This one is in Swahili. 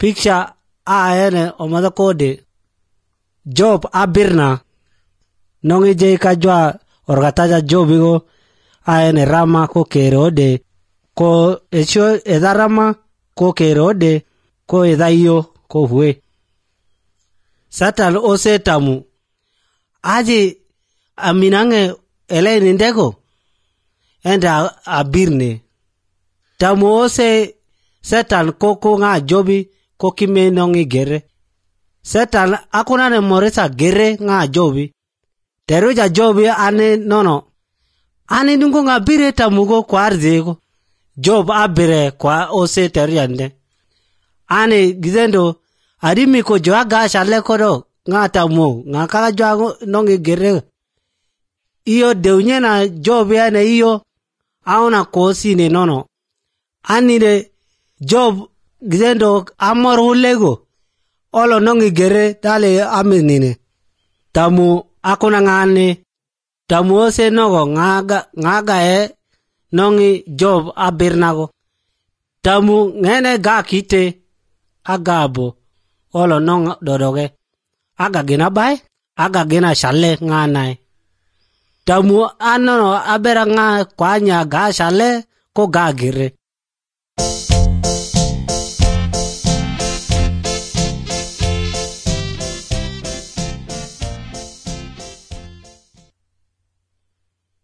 picture ene omada kode Job abirna nongi je kajwa orgataja Jobigo ene rama ko kerode ko echo edarama ko kerode ko edayo ko hue Satan ose tamu aji aminange eleni ndego enda abirne tamu ose Satan koko nga Jobi ko kime nongi gere Satan akuna ne morisa gere nga Jobi teruja Jobi ane nono ane nungo nga bire tamugo kwa arzego Job abire kwa ose teriyande ane gizendo adimi ko joa gasha lekodo nga tamu nga kala joa nongi gere iyo deunye na Job ane iyo auna kosi ne nono anire Job gizendo amor hulego olo nongi gere dale aminine tamu akuna ngane tamu ose nogo ngaga nongi Job abirnago tamu ngene ga kite agabo olo nong dodoge aga gina bay aga gina shale nganai tamu anono abera nga kwanya ga shale ko ga gire